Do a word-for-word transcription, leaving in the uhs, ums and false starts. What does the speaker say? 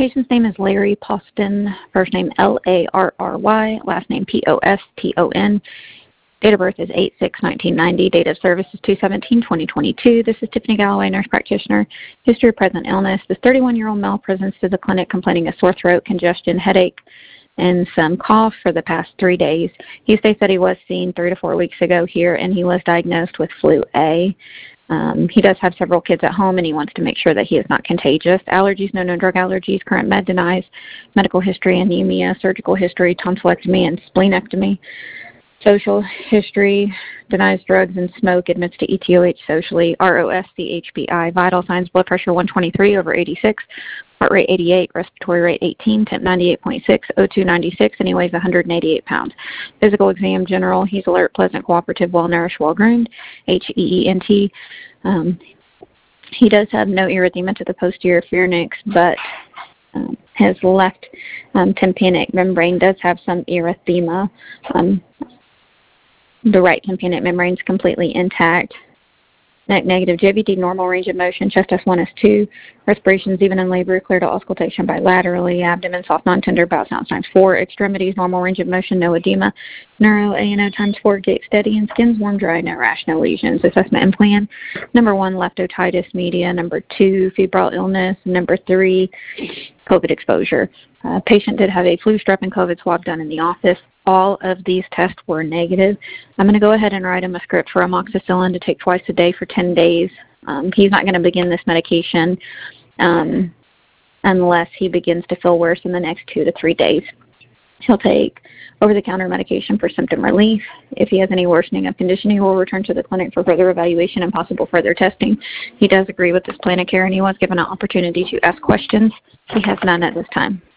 Patient's name is Larry Poston, first name L A R R Y, last name P O S T O N. Date of birth is eight six nineteen ninety. Date of service is two seventeen twenty twenty-two. This is Tiffany Galloway, nurse practitioner. History of present illness. This thirty-one-year-old male presents to the clinic complaining of sore throat, congestion, headache, and some cough for the past three days. He states that he was seen three to four weeks ago here, and he was diagnosed with flu A. Um, he does have several kids at home, and he wants to make sure that he is not contagious. Allergies, no known drug allergies. Current med denies. Medical history, anemia. Surgical history, tonsillectomy, and splenectomy. Social history, denies drugs and smoke, admits to E T O H socially, R O S C H B I, vital signs, blood pressure one twenty-three over eighty-six, heart rate eighty-eight, respiratory rate eighteen, temp ninety-eight point six, O two ninety-six, and he weighs one hundred eighty-eight pounds. Physical exam, general, he's alert, pleasant, cooperative, well-nourished, well-groomed, H E E N T. Um, he does have no erythema to the posterior pharynx, but um, his left um, tympanic membrane does have some erythema. Um, The right tympanic membrane is completely intact. Neck negative, J V D normal range of motion, chest S one, S two, respirations even in labor, clear to auscultation bilaterally, abdomen soft, non-tender, bowel sounds times four, extremities normal range of motion, no edema, neuro A N O times four, gait steady, and skin's warm, dry, no rash, no lesions. Assessment and plan, number one, left otitis media, number two, febrile illness, number three, COVID exposure. Uh, patient did have a flu, strep, and COVID swab done in the office. All of these tests were negative. I'm going to go ahead and write him a script for amoxicillin to take twice a day for ten days. Um, he's not going to begin this medication um, unless he begins to feel worse in the next two to three days. He'll take over-the-counter medication for symptom relief. If he has any worsening of condition, he will return to the clinic for further evaluation and possible further testing. He does agree with this plan of care, and he was given an opportunity to ask questions. He has none at this time.